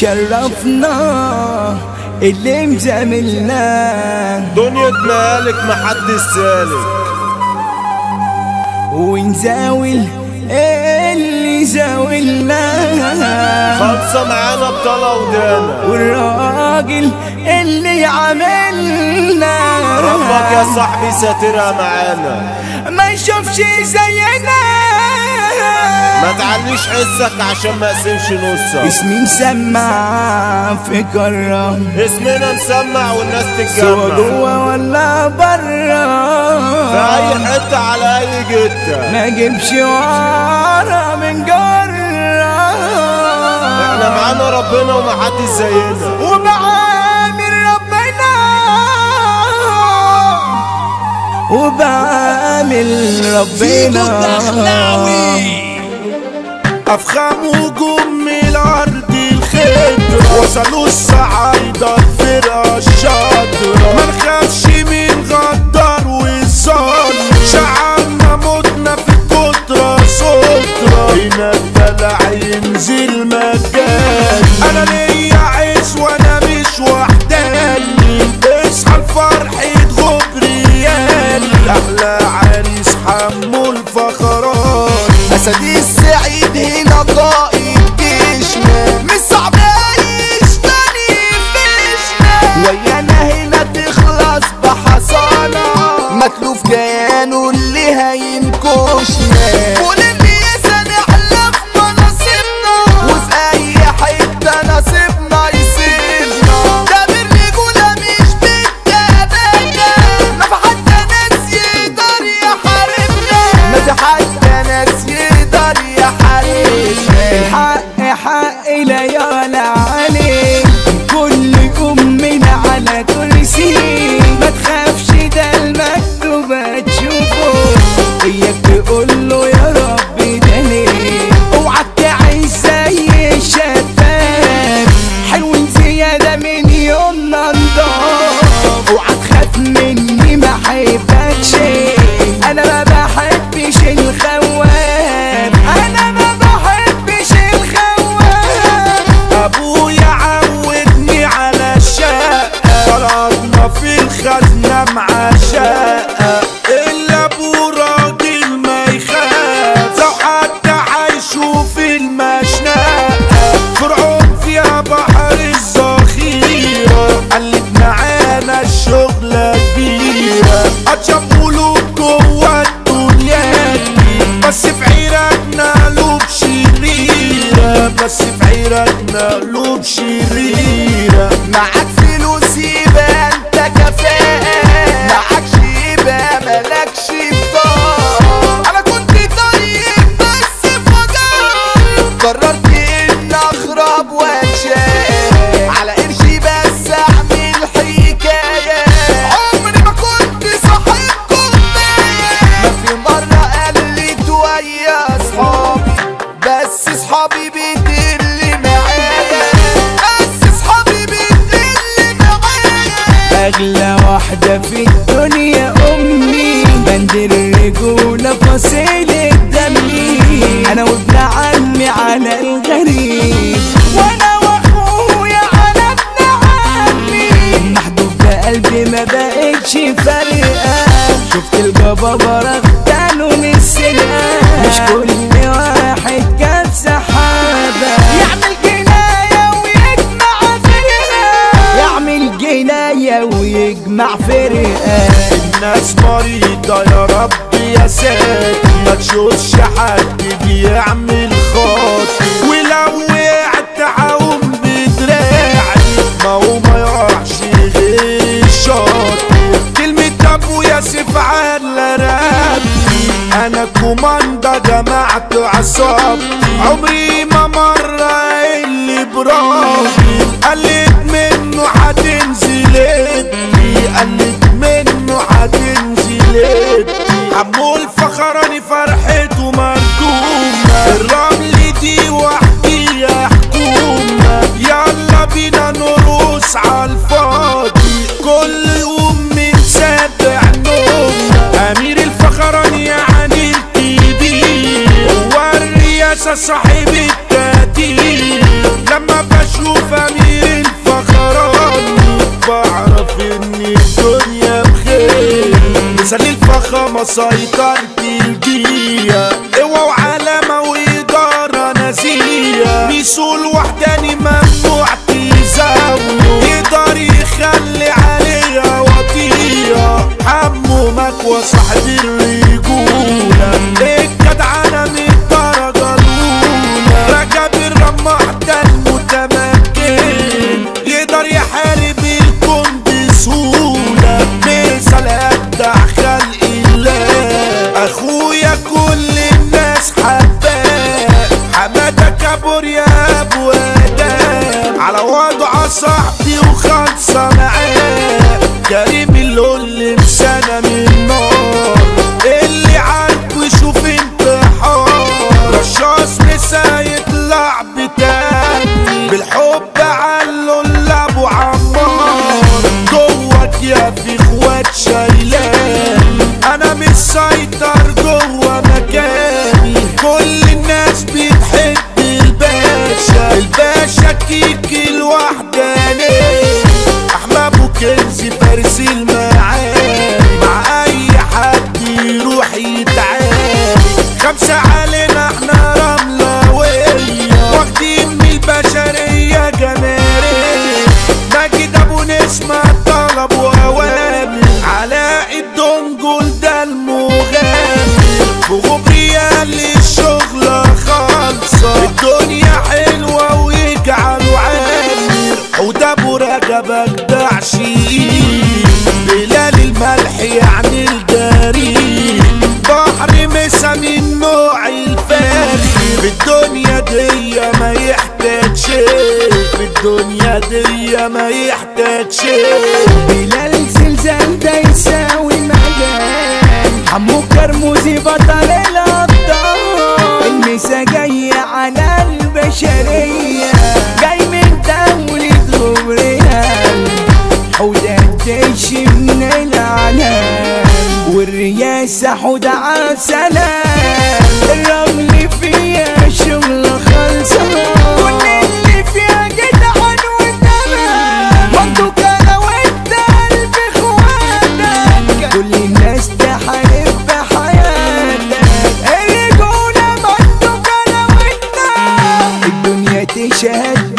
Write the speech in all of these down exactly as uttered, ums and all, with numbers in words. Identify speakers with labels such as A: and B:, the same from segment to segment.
A: شرفنا اللي مزاملنا
B: دنيا مالك محدش سالك
A: ونزاول اللي زاولنا
B: خلصة معانا بطلة ودانا
A: والراجل اللي عملنا
B: ربك يا صاحبي ساترها معانا
A: ما يشوفش زينا
B: ما تعليش حسك عشان ما اقسمش نصك.
A: اسمي مسمع في كرة
B: اسمنا مسمع والناس تتجمع
A: سوا جوا ولا برا
B: في اي حتة على اي جتة
A: ما جيبش ورا من جرة
B: احنا معانا ربنا ومحدش زينا
A: وبعامل ربنا وبعامل ربنا
B: افخام هجوم من الارض الخضرا وصلوا الصعايدة الفرقة الشاطرة ما نخافش من غدار والظالم شعبنا موتنا في الكترة سترة هنا الدلع ينزل مجاني انا ليا عيش وانا مش وحداني اصحى الفرح غبرياني احلى عريس حمو الفخراني
A: اسدي السعيد هنا قائد جيشنا مش صعب يعيش تاني فيشنا ويانا هنا تخلص بحصانة متلوف كيانه اللي هينكشنا كل الناس نحلف بنصيبنا وفي اي حتة نصيبنا يصيبنا ده بالرجولة مش بالتبادة ما في حتى ناس يقدر يحاربنا ما في حتى ناس يقدر يحاربنا الحق حق ليالي عليك كل أمنا على كرسي ما تخافش ده المكتوب هتشوفه إياك تقوله يا رب ده ليه اوعى تعيش زي الشباب حلوين زيادة من يومنا نضاف اوعى تخاف مني ما حبكش انا ما بحبش الخواب انا ما بحبش الخواب
B: ابويا عودني على الشقة طلعنا في الخزنة مع شقة الا ابو راجل ما يخاف لو حتى هيشوف المشنقة فرعون فيها بحر الذخيرة قلت معانا الشغلة كبيرة اتشاف قلوب جوا الدنيا دي بس في عيرتنا قلوب شريرة بس في عيرتنا قلوب شريرة
A: معاك فلوس يبقى انت كفاءة معاكش يبقى مالكش بطاقة انا كنت طيب بس فجأة قررت ان اخرب واتشاق على قرشي بس اعمل حكاية عمري ما كنت صاحب كوباية ما في مرة قلت ويا اصحابي بس اصحابي بتقل معايا بس اصحابي بتقل معايا اغلى واحدة في الدنيا امي بند الرجولة فصيلة دمي انا وابن عمي على الغريب وانا واخويا على ابن عمي محبوب بقلبي ما بقتش فارقة شفت الجبابرة اغتالوا من السرقة مش كل واحد كان سحابة يعمل جناية ويجمع فرقة يعمل جناية ويجمع فرقة
B: الناس مريضة يا رب يا ساتر ما تشوفش حد بيعمل خاطر ولو وقعت عاوم بدراعي ما هو ما يقعش غير شاطر كلمة ابو ياسف على رقبتي انا كوماندا جمعت عصابتي عمري ما مرة اللي براسي قلت منه هتنزل ابني قلت منه هتنزل ابني حمو الفخراني فرحته مركومة الرمل دي وحدي يا حكومة يلا بينا نروس عالفاضي كل يوم من سابع نومنا امير الفخراني يعني الكبير هو الرئاسة صاحب التقدير
A: لما بشوف امير الفخراني بعرف ان الدنيا بخير. مثال الفخامة سيطرت الجية، قوة وعلامة وإدارة نزيهة. ميسو الوحداني ممنوع تزاوله، يقدر يخلي عليها وطية. حمو مكوى صاحب الرجولة، الجدعنة من الدرجة الأولى. رجب الرماح ده المتمكن، يقدر يحارب الكون بسهولة. مثال أبدع خلق الله، أخويا كل الناس حباه. حمادة كابور يا أبو آدم، على وضع صاحبي وخلصة معاه. كريم اللي مسنة من نار، اللي عارفه يشوف انتحار. رشاش مسا يطلع بتاني، بالحب علو لابو عمار. جواك يا في اخوات شايلان، انا مش سيطر جوا مكاني. كل الناس بتحب الباشا، الباشا كيكي الوحداني. احمد ابو كنزي فارس المعاني، مع اي حد يروح يتعاني. خمسة علينا احنا رملوية، واخدين من البشرية جماهيرية. ماجد ابو نسمة طلب واوامر، علاء الدنجل ده المغامر. بغبريال الشغلة خالصة، الدنيا حلوة ويجعلوا عامر. حوت ابو رجبك ده عشيق، بلال الملح يعني الجريء. بحر مسا من نوع الفاخر، بالدنيا دي ما يحتاج شيء، بالدنيا دي ما يحتاج شيء.
C: بلال زلزال ده يساوي مجال، حمو كرموزي بطل الابطال. المسا جاي على البشرية، جاي من دولة غبريال. حودة الجيش من العالم، والرياسة حودة عالسلام. الرمل فيها شغل خلصة، كل اللي فيها جدعان وتمام. منطوق انا وانت قلب اخواتك، كل الناس تحارب بحياتك. الرجولة منطوق انا وانت، الدنيا تشهد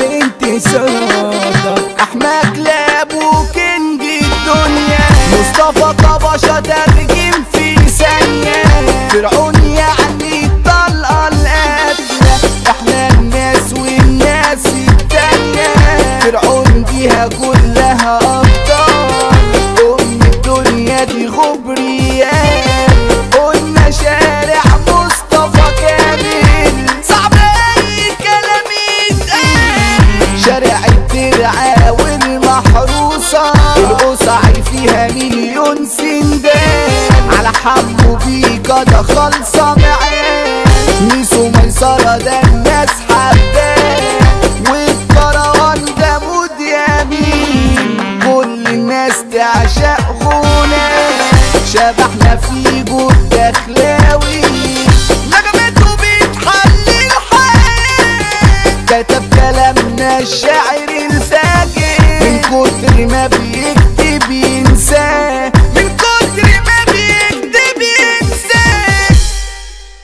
C: بانتصارك.
A: احمد كلاب وكينج الدنيا، مصطفى طبشة ترجم في ثانية. فرعون يعني الطلقة القاتلة، احنا الناس والناس التانية. فرعون جيها كلها ابطال، ام الدنيا دي غبريات. قلنا شارع مصطفى كامل، صعب اي كلام يتقال. شارع الترعة والمحروسة، القصعي فيها مليون سندان. على حمو بيكا ده خالصة معاه، ميسو ميسرة ده الناس حباه. والكروان ده مود يمين، كل الناس تعشق غنى. شبحنا في جود دخلاوي، نغمته بتحلي الحياة. كتب كلامنا الشعر